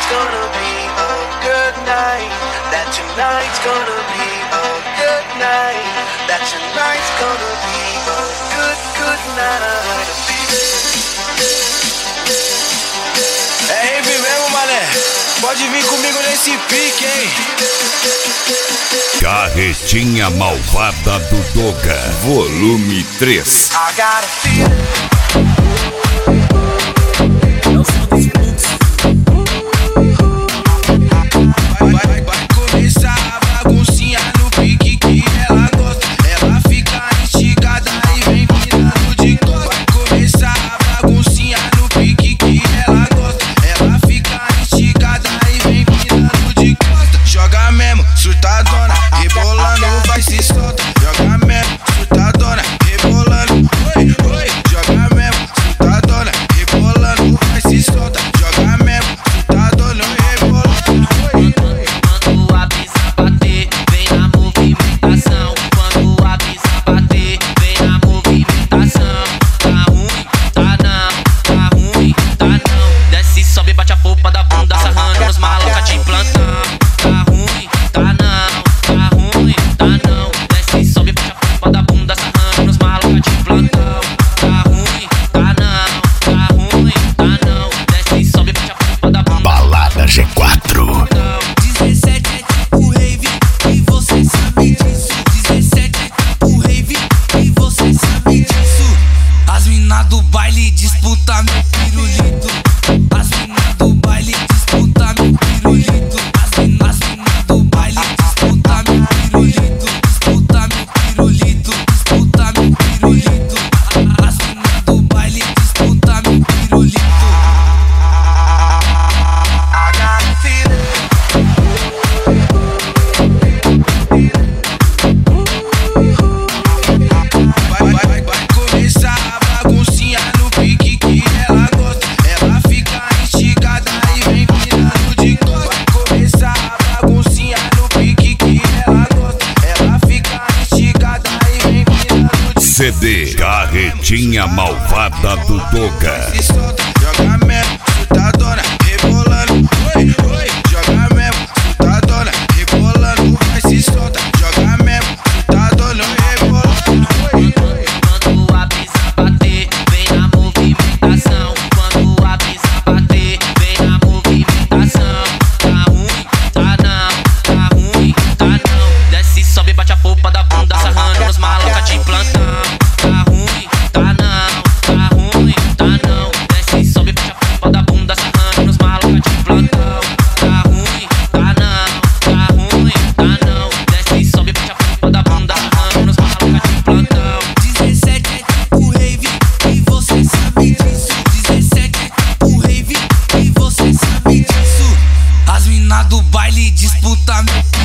gonna be a good night. That tonight's gonna be a good night. That tonight's gonna be a good night. É rave mesmo, mané. Pode vir comigo nesse pique, hein? Carretinha Malvada do Doga, volume 3. I got a feeling. Vai começar a baguncinha no pique que ela gosta. Ela fica instigada e vem virando de costa. Vai começar a baguncinha no pique que ela gosta. Ela fica instigada e vem virando de costa. Joga mesmo, surtadona, rebolando, vai se solta. Joga mesmo, surtadona, rebolando, oi, oi. Joga mesmo, surtadona, rebolando, vai se solta. Joga mesmo, surtadona, rebolando, oi. Quando a brisa bater, vem na movimentação. Quando a brisa bater, vem na movimentação. Tá ruim, tá não, tá ruim, tá não. Desce, sobe, bate a polpa da bunda, sarrando nos maloca de plantão. Tá ruim, tá não, tá ruim, tá não. Desce, sobe, bate a polpa da bunda, sarrando nos maloca de plantão. Tá ruim, tá não, tá ruim, tá não. Desce, sobe, bate a polpa da bunda. Balada G4. 17 é tipo rave e você sabe disso. 17 é tipo rave e você sabe disso. As mina do baile disputa meu pirulito. As mina do baile disputa meu pirulito. As mina do baile disputa meu pirulito. Disputa meu pirulito. Disputa meu pirulito. As mina do baile disputa meu pirulito. I got a feeling. Vai começar a baguncinha no pique que ela gosta. Ela fica instigada e vem virando de costa. Vai começar a baguncinha no pique que ela gosta. Ela fica instigada e vem virando de CD Carretinha Malvada do Doga. se solta. Joga mesmo, surtadona, rebolando, oi, oi. Joga mesmo, surtadona, rebolando, vai se solta. Joga mesmo, surtadona, rebolando, oi, oi. Quando a brisa bater, vem na movimentação. Quando a brisa bater, vem na movimentação. Tá ruim, tá não, tá ruim, tá não. Desce, sobe, bate a polpa da bunda, sarrando nos maloca de plantão. Tá ruim, tá não, tá ruim, tá não. Desce, sobe, bate a polpa da bunda, sarrando nos maloca de plantão. Tá ruim, tá não, tá ruim, tá não. Desce, sobe, bate a polpa da bunda, sarrando nos maloca de plantão. 17 é tipo rave e você sabe disso. 17 é tipo rave e você sabe disso. As mina do baile disputa meu